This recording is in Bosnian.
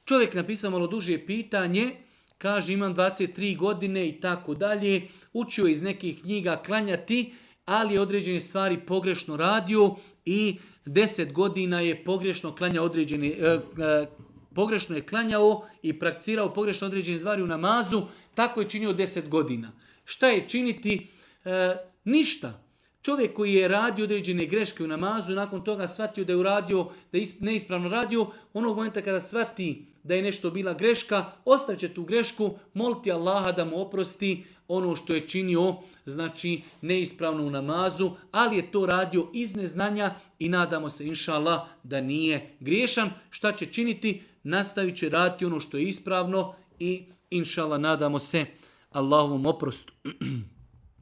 Čovjek napisao malo duže pitanje, kaže imam 23 godine i tako dalje, učio iz nekih knjiga klanjati, ali je određene stvari pogrešno radio i 10 godina je pogrešno klanjao pogrešno je klanjao i prakticirao pogrešno određene stvari u namazu, tako je činio 10 godina. Šta je činiti? Ništa. Čovjek koji je radio određene greške u namazu, nakon toga shvatio da je uradio, da je neispravno radio, onog momenta kada shvati da je nešto bila greška, ostavit tu grešku, moliti Allaha da mu oprosti ono što je činio, znači neispravno u namazu, ali je to radio iz neznanja i nadamo se, inša Allah, da nije griješan. Šta će činiti? Nastavit će raditi ono što je ispravno i inša Allah, nadamo se Allahovom oprostu.